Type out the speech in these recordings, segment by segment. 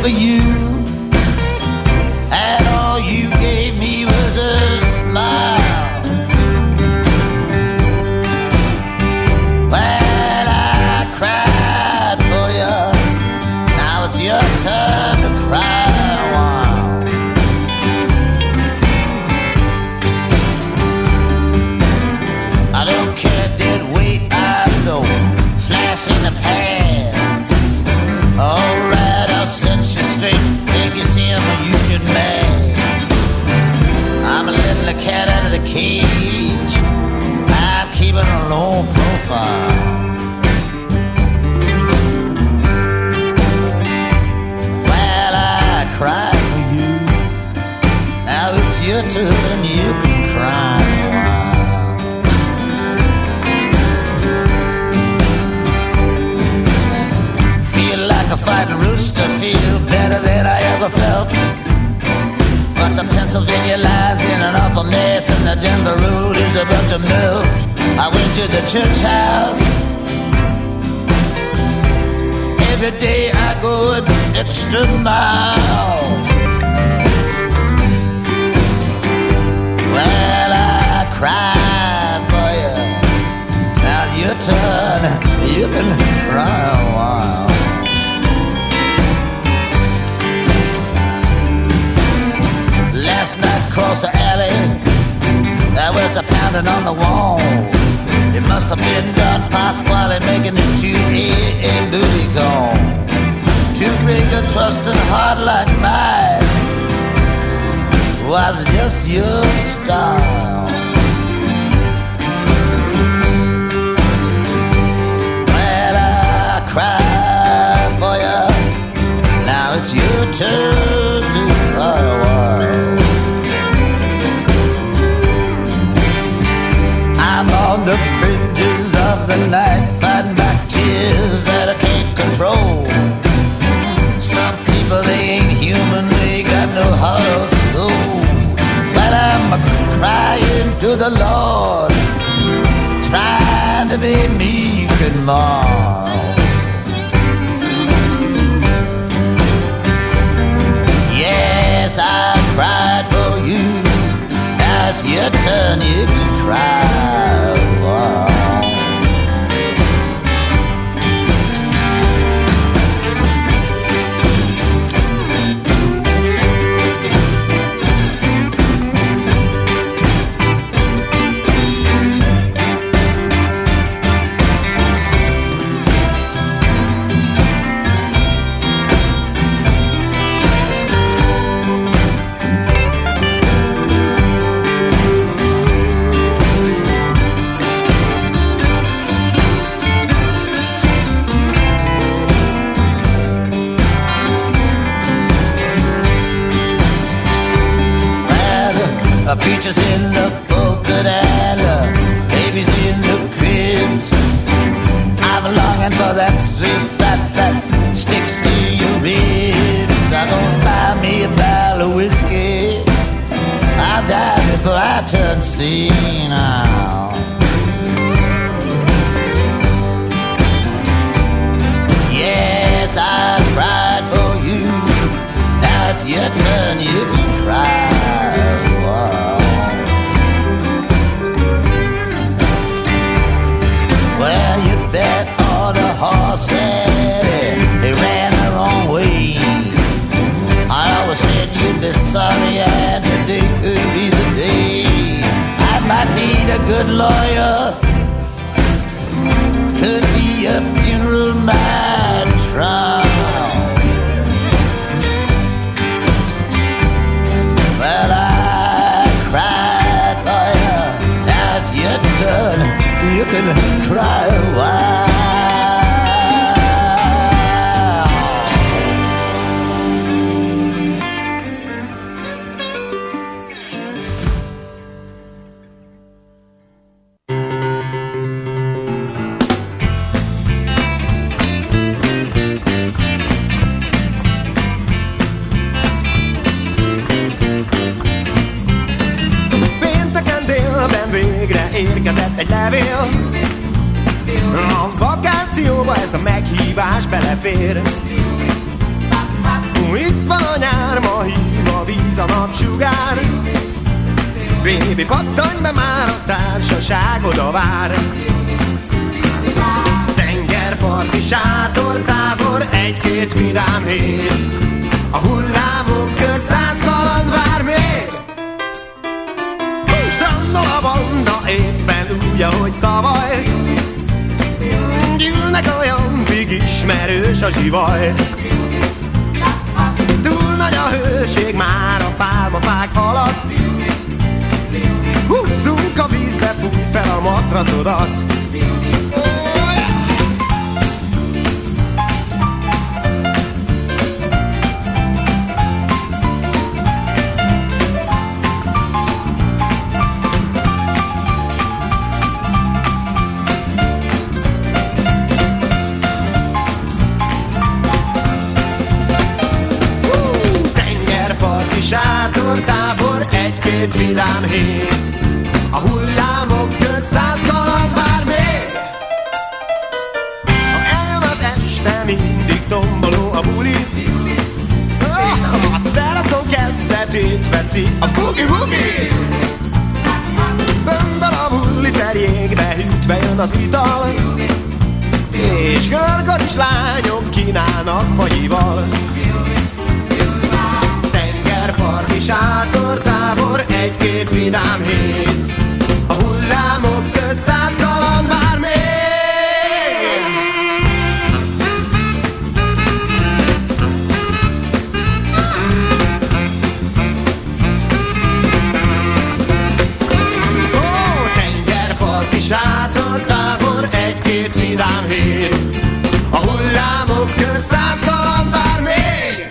for you, and all you gave me was a smile. Well, I cried for you, now it's your turn to cry. I don't care, dead weight, I know, flash in the pan. Alright, I'll set you straight, make you see I'm a union man. I'm letting the cat out of the cage, I'm keeping a low profile. Well, I cried for you, now it's your turn, you can cry. A fighting rooster, feel better than I ever felt. But the Pennsylvania line's in an awful mess, and the Denver road is about to melt. I went to the church house. Every day I go an extra mile. Well, I cry for you, now's your turn, you can cry a while. Last night across the alley, there was a pounding on the wall. It must have been Don Pasquale making it to a booty call. To break a trusting heart like mine was just your style. Well, I cried for you, now it's your turn to cry a while. I'm on the fringes of the night, fighting back tears that I can't control. Some people, they ain't human, they got no heart or soul. But I'm crying to the Lord, trying to be meek and mild. Yes, I cried for you, now it's your turn, you can cry. Wow. Peaches in the polka dot, babies in the cribs. I'm longing for that sweet fat that sticks to your ribs. I don't buy me a barrel of whiskey, I'll die before I turn senile. Yes, I cried for you, now it's your turn, you can cry. Well, you bet on a horse and he ran the wrong way. I always said you'd be sorry and today could be the day. I might need a good lawyer, could be a funeral man trial. Well, I cried for you, now it's your turn, you can cry a while. Pénteken délben végre érkezett egy levél. A vakációba ez a meghívás belefér. Itt van a nyár, ma hív a víz, a napsugár. Bébi, pattanj be már, a társaságod a vár. Tengerparti sátortábor, egy-két vidám hét. A hullámok közt 100 kaland vár még. Strandol a banda, éppen úgy, ahogy tavaly. Gyűlnek olyan pig, ismerős a zsivaj. Túl nagy a hőség már a pálmafák alatt. Húzzunk a vízbe, fúj fel a matracodat. Sátortábor, egy-két vidám hét. A hullámok közt 100 kaland vár még. Ha eljön az este, mindig tomboló a buli. A teraszon kezdetét veszi a bugi-bugi. Böndel a bulli terjékbe, hűtve jön az ital. És görgös lányok kínálnak fagyival. Parti sátortábor, egy-két vidám hét. A hullámok közt 100 kaland vár még. Tengerparti sátortábor, egy-két vidám hét. A hullámok közt 100 kaland vár még.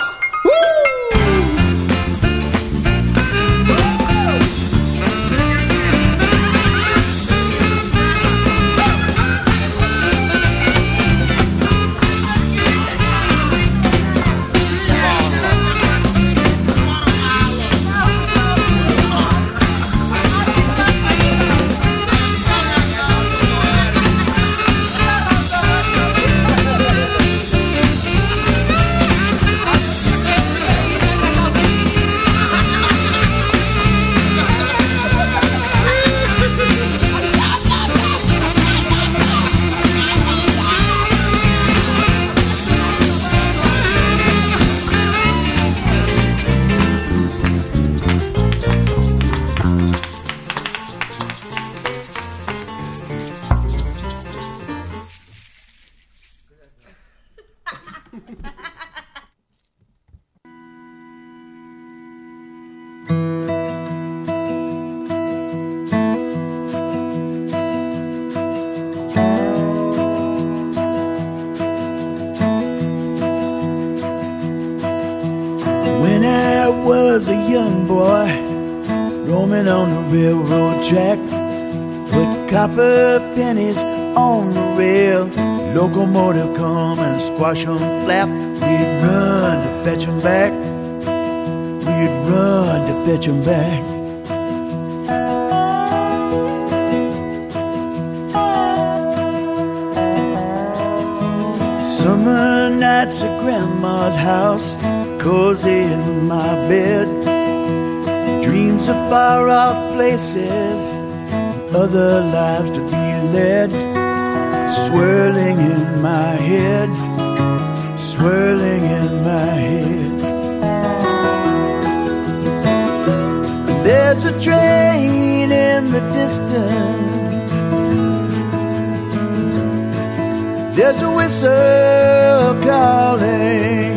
was a young boy roaming on the railroad track, put copper pennies on the rail. Locomotive come and squash 'em flat. We'd run to fetch 'em back. We'd run to fetch 'em back. Summer nights at Grandma's house, cozy in my bed. Dreams of far out places, other lives to be led. Swirling in my head, swirling in my head. There's a train in the distance, there's a whistle calling.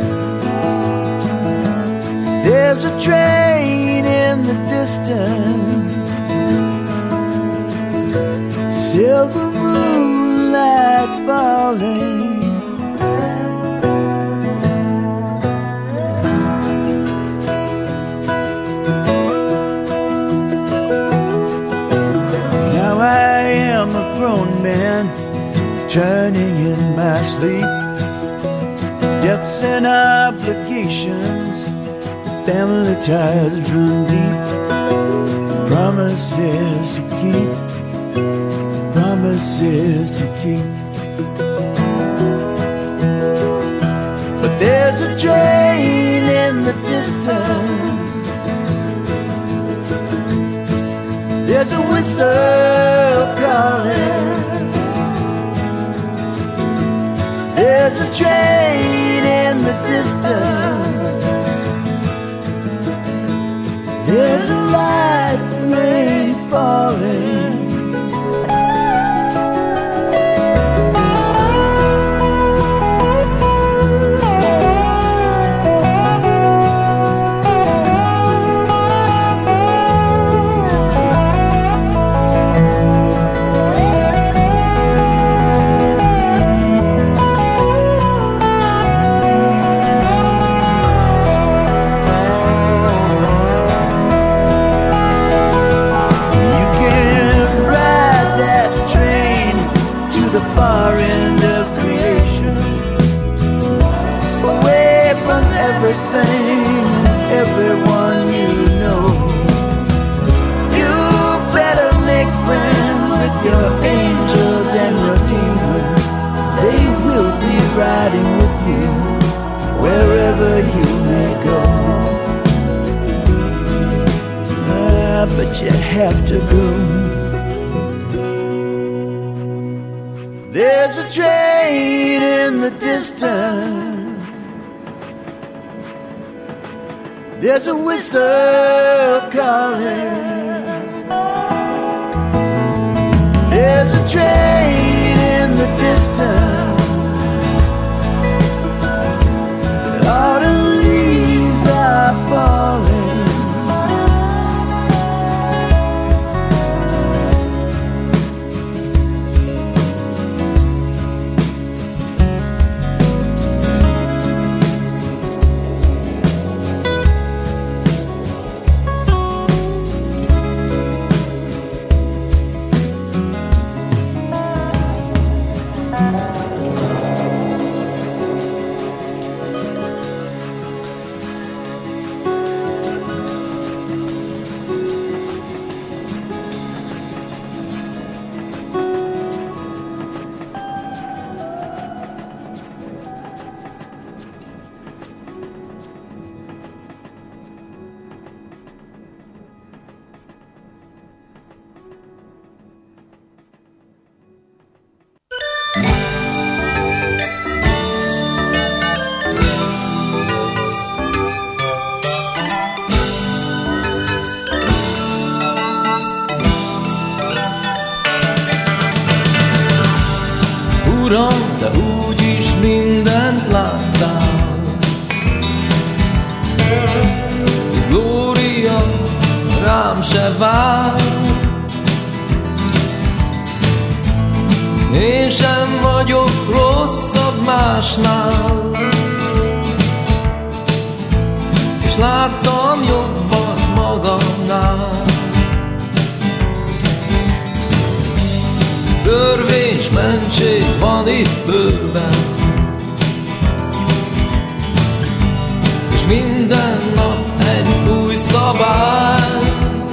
There's a train in the distance, silver moonlight falling. Now I am a grown man, turning in my sleep. Debts and obligations, family ties run deep. Promises to keep, promises to keep. But there's a train There's a whistle calling. There's a train in the distance. There's a light rain falling. Everything, everyone you know. You better make friends with your angels and your demons. They will be riding with you wherever you may go. But you have to go. There's a train in the distance. There's a whistle calling. There's a train in the distance. Autumn leaves are falling. Uram, te úgyis mindent láttál. Glória rám se vár. Én sem vagyok rosszabb másnál, és láttam jobbat magamnál. Törvény s mentség van itt bőven, és minden nap egy új szabály.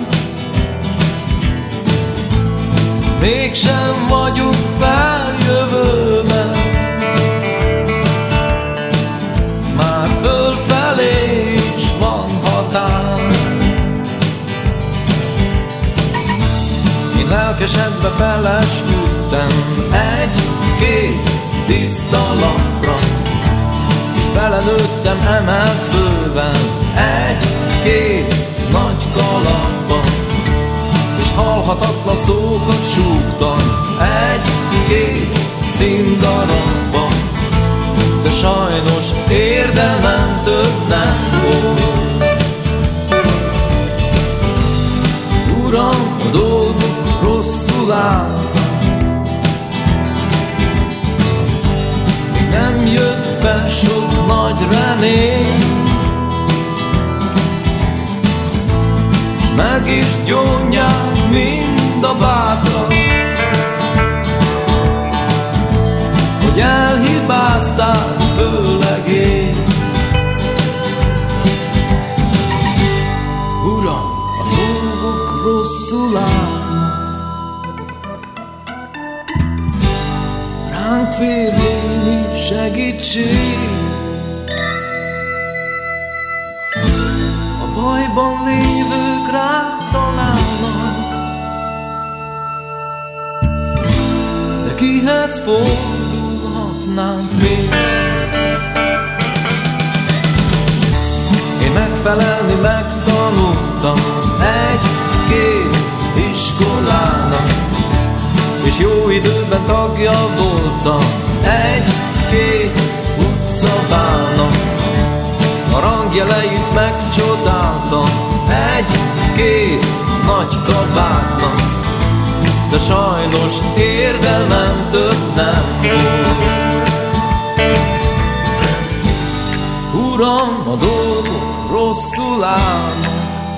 Mégsem vagyunk feljövőben, már fölfelé is van határ. Én lelkesedve felesküdtem egy-két tiszta lapra, és belenőttem emelt főben egy-két nagy kalapba, és halhatatlan szókat súgtam egy-két színdarabba, de sajnos érdemem több nem volt. Uram, a dolgok rosszul állnak, nem jött be sok nagy remény, s meg is gyónják mind a bátrak, hogy elhibáztál, főleg én. Uram, a dolgok rosszul állnak, ránk fér némi segítség. A bajban lévők rád találnak, kihez fordulhatnánk még? Én megfelelni megtanultam egy-két iskolának, és jó időben tagja voltam egy-két utcabának. A rangjeleit megcsodáltam egy-két nagy kabátnak, de sajnos érdemem több nem volt. Uram, a dolgok rosszul állnak.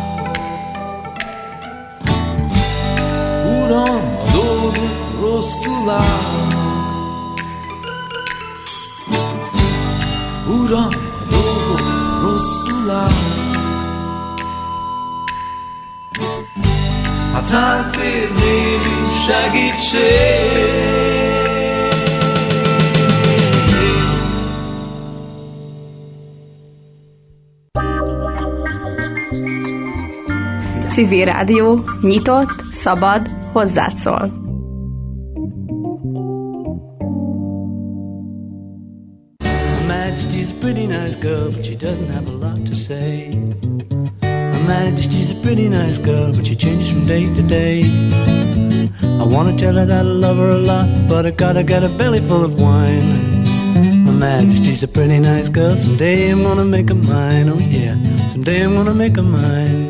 Uram, a dolgok rosszul állnak. Uram, a dolgok rosszul állnak. Hát ránk fér némi segítség. Civil Rádió, nyitott, szabad, hozzád szól. Her Majesty's a pretty nice girl, but she doesn't have a lot to say. Her Majesty's a pretty nice girl, but she changes from day to day. I wanna tell her that I love her a lot, but I gotta get a belly full of wine. Her Majesty's a pretty nice girl, someday I'm gonna make her mine, oh yeah, someday I'm gonna make her mine.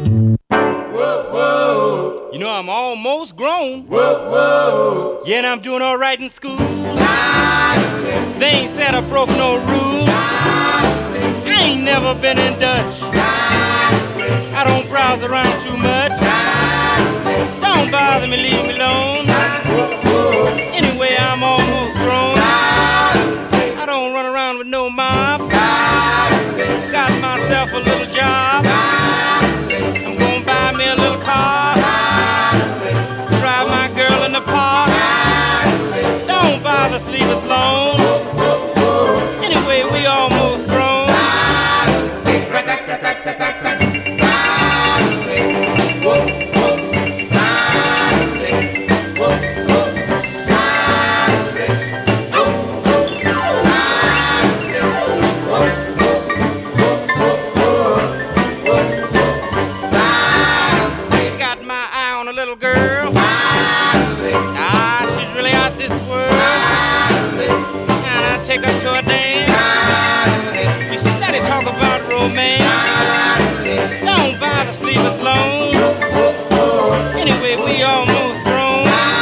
You know, I'm almost grown. Yeah, and I'm doing all right in school. They ain't said I broke no rule. I ain't never been in Dutch. I don't browse around too much. Don't bother me, leave me alone. Anyway, I'm almost grown. I don't run around with no mob. Got myself a little job. I'm gonna buy me a little car. Drive my girl in the park. Don't bother, leave us alone. Anyway, we almost grown. Take her to a dance. We steady talk about romance. Don't bother, leave us alone. Anyway, we almost grown.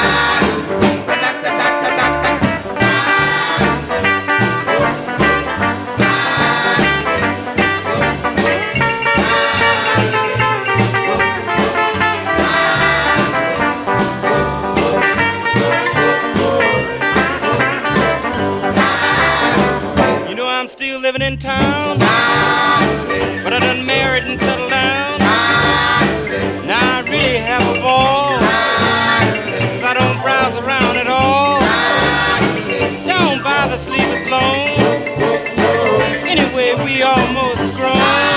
Living in town, but I done married and settled down. Now I really have a ball, 'cause I don't browse around at all. Don't bother, leave us alone. Anyway, we almost grown.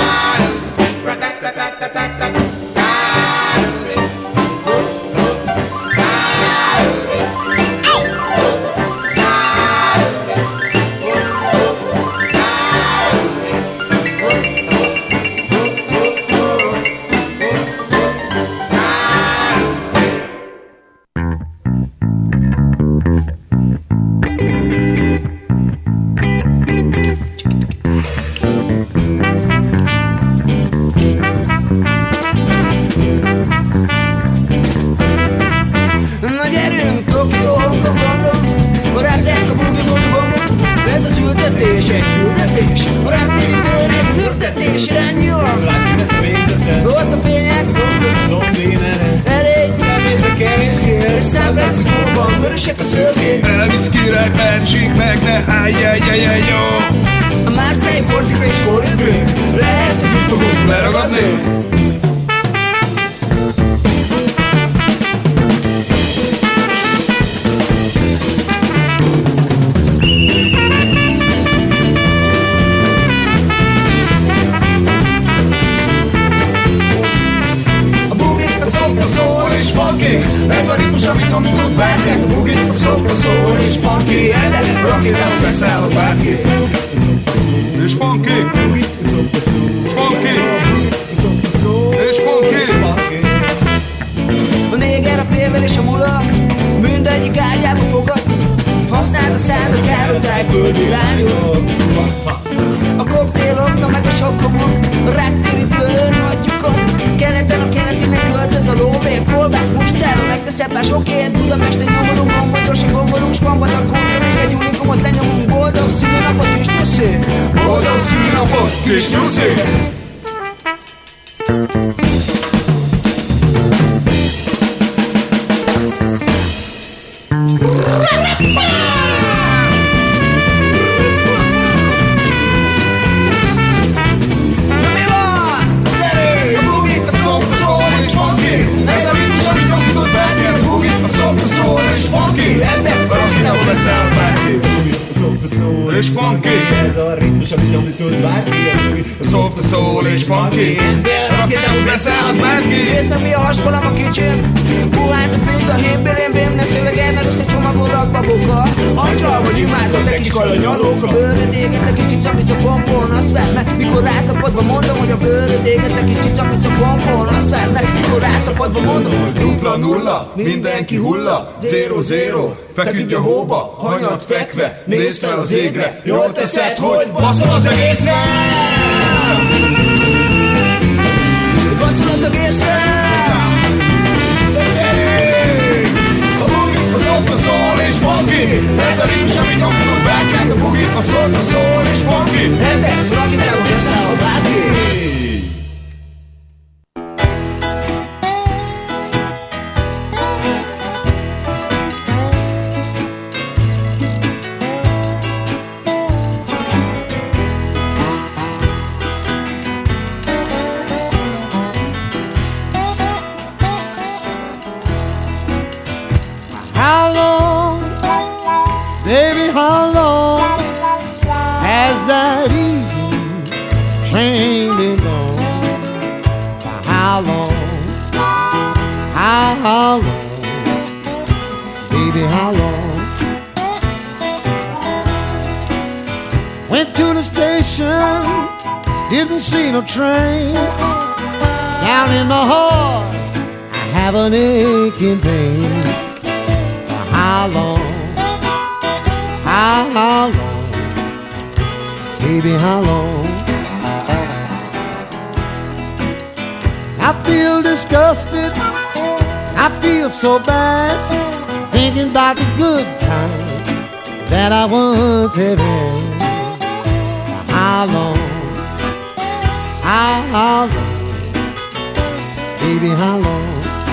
Elvisz király, mentség meg, ne állj, jó. A Marseille, Korsika és Forintből lehet, hogy itt fogunk leragadni. A bugik, a szok, a szól és funky, ez a ritmus, amit hamított bárkát, a bugi, a szok, a szól és funky, de rocky, nem veszel a bárki. És funky, és funky, és funky. A néger, a félvel és a mula, mindegyik ágyába fogad. Használd a szád, a kár, a tájföldi lányok. A koktéloknak meg a sokkomok, a reptéri föld hagyjuk ott. Keleten a keletinek költöd, a lóvér, kolbász, mustár, a legteszebb már sokért. Budapesten nyomolunk, gombolyos, gombolunk, spambat, a kóra, még egy unikumot lenyomunk. Boldog szülőnapot, kis nyuszé! Boldog szülőnapot, kis nyuszé! És funky, ez a ritmus, amit nyomított bárki. a soft, a soul és funky. Aki nem veszel bárki. Nézd meg mi a haspalam a kicsim. Puhányt a pünk, a hém, ne szövegel, mert összecsomagolnak babokkal. Angyal vagy imádott, egy kis kalanyalók. A bőröd éget, egy kicsit csapít a pompon. Azt vedd meg, mikor rátapodva mondom, hogy a bőröd éget, egy kicsit csapít a pompon. Azt vedd meg, mikor rátapodva mondom, hogy dupla nulla, mindenki hulla, 0-0, feküdj a hóba, hanyat fekve, nézd fel az égre, jól teszed, hogy baszol az egészre! baszol az egészre! A bugi, a soft, a soul és funky, ez a ritmus, amit nyomkodok bárkát, a bugi, a soft, a soul és funky. Ember, valaki nem veszel a bárki! How long, baby, how long has that evening train been gone? How long, how long, baby, how long? Went to the station, didn't see no train. Down in my heart, I have an aching pain. How long, how long, baby, how long? I feel disgusted, I feel so bad, thinking about the good times that I once have had. How long, how long, baby, how long?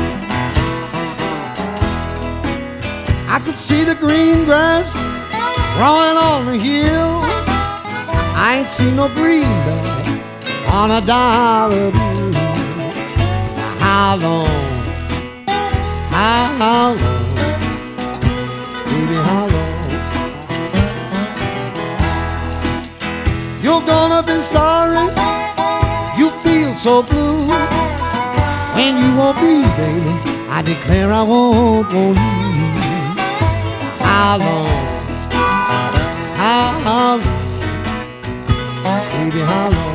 I could see the green grass growing on the hill. I ain't seen no greenback on a dollar bill. How long, how long, baby, how long? You're gonna be sorry, you feel so blue. When you won't be, baby, I declare I won't want you. How long, how long, baby, how long?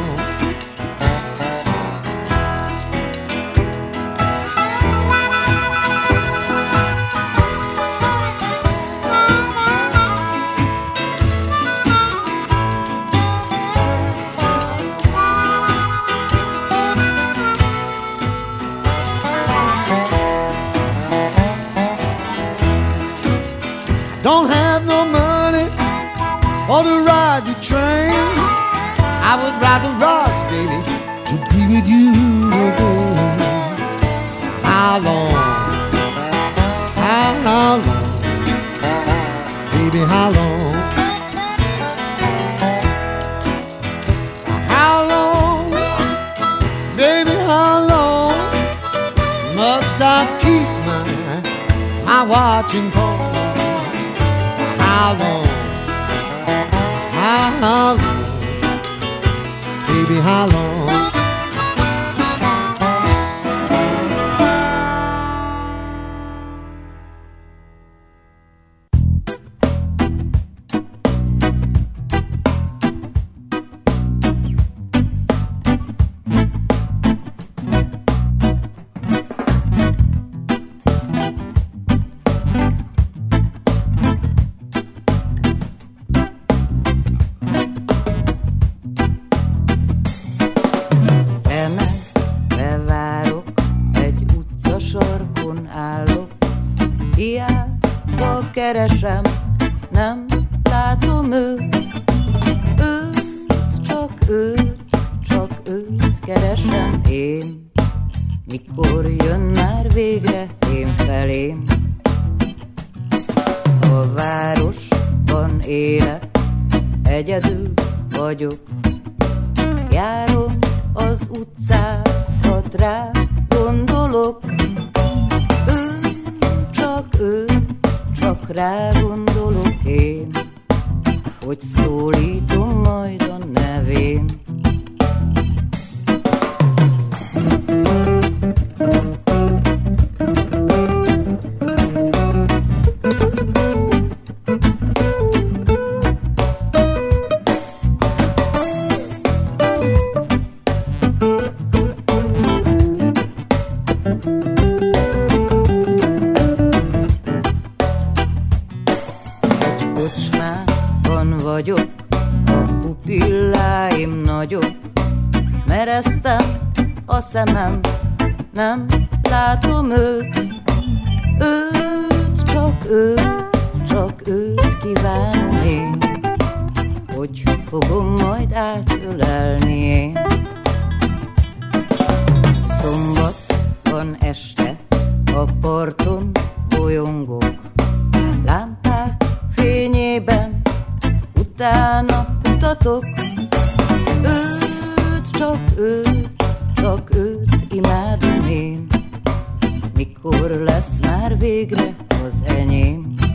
Don't have no money for to ride the train. I would ride the rods, baby, to be with you again. How long, how long, baby, how long? How long, baby, how long must I keep my watching for? How long, how long, baby, how long? sarkon állok, hiába keresem, nem látom őt, csak őt keresem én. Mikor jön már végre én felém? A városban élek, egyedül vagyok, járom az utcákat, rá gondolok. Csak rá gondolok én, hogy szólítom majd a nevén. Vagyok, a pupilláim nagyok, mereztem a szemem, nem látom őt, csak őt kívánom én, hogy fogom majd átölelni én. Szombaton este a parton bolyongok, lámpák fényében utána kutatok. Csak őt imádom én. Mikor lesz már végre az enyém?